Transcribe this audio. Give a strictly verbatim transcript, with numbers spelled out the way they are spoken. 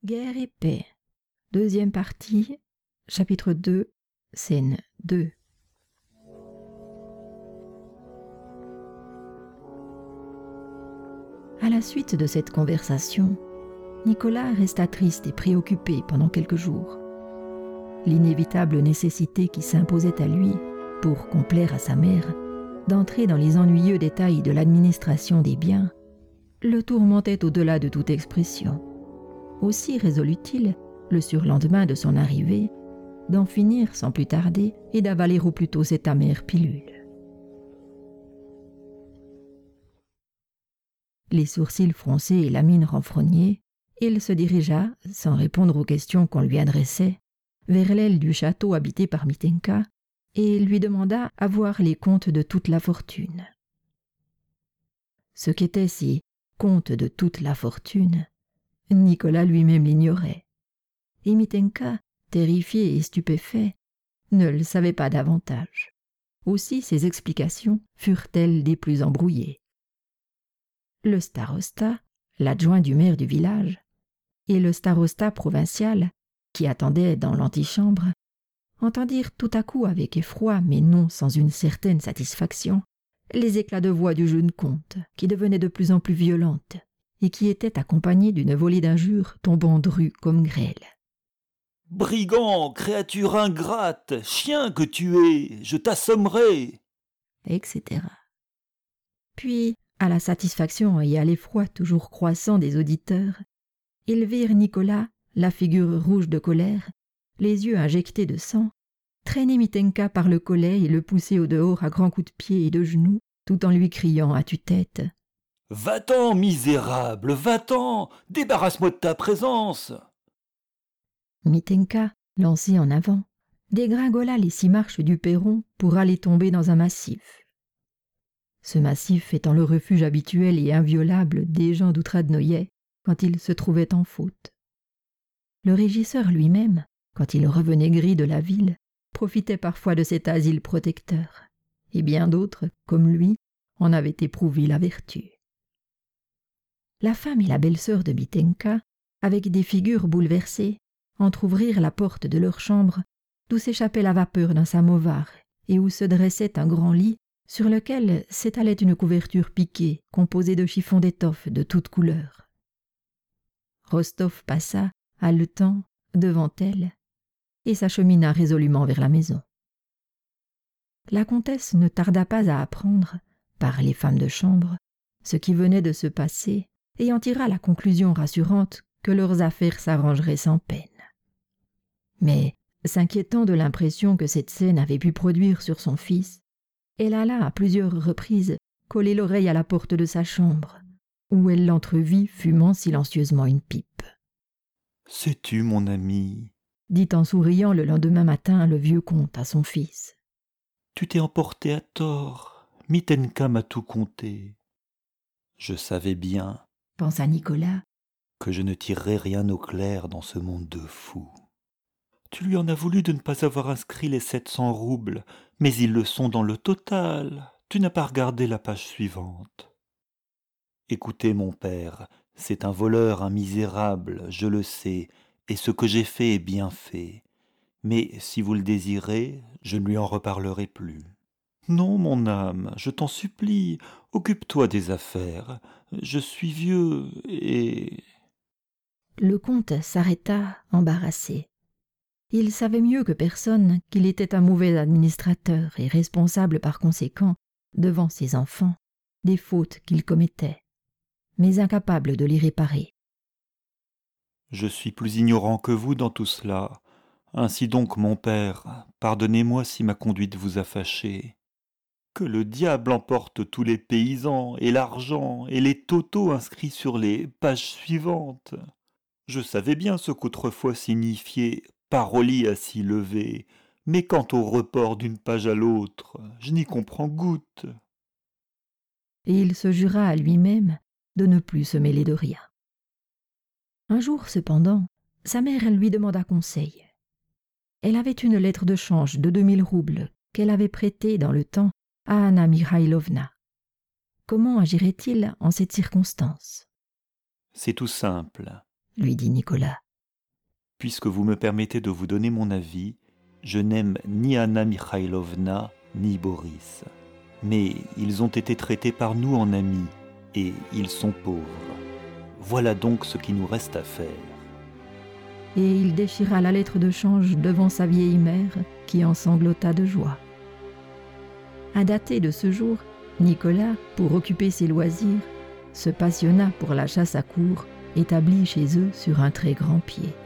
Guerre et paix. Deuxième partie, chapitre deux, scène deux. À la suite de cette conversation, Nicolas resta triste et préoccupé pendant quelques jours. L'inévitable nécessité qui s'imposait à lui, pour complaire à sa mère, d'entrer dans les ennuyeux détails de l'administration des biens, le tourmentait au-delà de toute expression. Aussi résolut-il, le surlendemain de son arrivée, d'en finir sans plus tarder et d'avaler au plus tôt cette amère pilule. Les sourcils froncés et la mine renfrognée, il se dirigea, sans répondre aux questions qu'on lui adressait, vers l'aile du château habité par Mitenka et lui demanda à voir les comptes de toute la fortune. Ce qu'étaient ces comptes de toute la fortune, Nicolas lui-même l'ignorait, et Mitenka, terrifié et stupéfait, ne le savait pas davantage. Aussi ses explications furent-elles des plus embrouillées. Le starosta, l'adjoint du maire du village, et le starosta provincial, qui attendait dans l'antichambre, entendirent tout à coup avec effroi, mais non sans une certaine satisfaction, les éclats de voix du jeune comte, qui devenaient de plus en plus violentes, et qui étaient accompagnés d'une volée d'injures tombant drue comme grêle. « Brigand, créature ingrate, chien que tu es, je t'assommerai !» et cetera. Puis, à la satisfaction et à l'effroi toujours croissant des auditeurs, ils virent Nicolas, la figure rouge de colère, les yeux injectés de sang, traîner Mitenka par le collet et le pousser au dehors à grands coups de pied et de genoux, tout en lui criant à tue-tête « Va-t'en, misérable, va-t'en, débarrasse-moi de ta présence !» Mitenka, lancé en avant, dégringola les six marches du perron pour aller tomber dans un massif. Ce massif étant le refuge habituel et inviolable des gens d'Outradnoïet quand ils se trouvaient en faute. Le régisseur lui-même, quand il revenait gris de la ville, profitait parfois de cet asile protecteur, et bien d'autres, comme lui, en avaient éprouvé la vertu. La femme et la belle-sœur de Mitenka, avec des figures bouleversées, entr'ouvrirent la porte de leur chambre, d'où s'échappait la vapeur d'un samovar, et où se dressait un grand lit, sur lequel s'étalait une couverture piquée, composée de chiffons d'étoffe de toutes couleurs. Rostov passa, haletant, devant elle, et s'achemina résolument vers la maison. La comtesse ne tarda pas à apprendre, par les femmes de chambre, ce qui venait de se passer, et en tira la conclusion rassurante que leurs affaires s'arrangeraient sans peine. Mais, s'inquiétant de l'impression que cette scène avait pu produire sur son fils, elle alla à plusieurs reprises coller l'oreille à la porte de sa chambre, où elle l'entrevit fumant silencieusement une pipe. « Sais-tu, mon ami, dit en souriant le lendemain matin le vieux comte à son fils. Tu t'es emporté à tort, Mitenka m'a tout conté. Je savais bien, pensa Nicolas, que je ne tirerais rien au clair dans ce monde de fous. Tu lui en as voulu de ne pas avoir inscrit les sept cents roubles, mais ils le sont dans le total. Tu n'as pas regardé la page suivante. Écoutez, mon père, c'est un voleur, un misérable, je le sais, et ce que j'ai fait est bien fait. Mais si vous le désirez, je ne lui en reparlerai plus. Non, mon âme, je t'en supplie, occupe-toi des affaires. Je suis vieux et... Le comte s'arrêta, embarrassé. Il savait mieux que personne qu'il était un mauvais administrateur et responsable par conséquent, devant ses enfants, des fautes qu'il commettait, mais incapable de les réparer. Je suis plus ignorant que vous dans tout cela. Ainsi donc, mon père, pardonnez-moi si ma conduite vous a fâché. Que le diable emporte tous les paysans et l'argent et les totaux inscrits sur les pages suivantes. Je savais bien ce qu'autrefois signifiait « paroli à s'y lever », mais quant au report d'une page à l'autre, je n'y comprends goutte. Et il se jura à lui-même de ne plus se mêler de rien. Un jour, cependant, sa mère lui demanda conseil. Elle avait une lettre de change de deux mille roubles qu'elle avait prêtée dans le temps à Anna Mikhailovna. Comment agirait-il en cette circonstance ? C'est tout simple, lui dit Nicolas. Puisque vous me permettez de vous donner mon avis, je n'aime ni Anna Mikhailovna ni Boris. Mais ils ont été traités par nous en amis, et ils sont pauvres. Voilà donc ce qui nous reste à faire. » Et il déchira la lettre de change devant sa vieille mère, qui en sanglota de joie. À dater de ce jour, Nicolas, pour occuper ses loisirs, se passionna pour la chasse à courre, établie chez eux sur un très grand pied.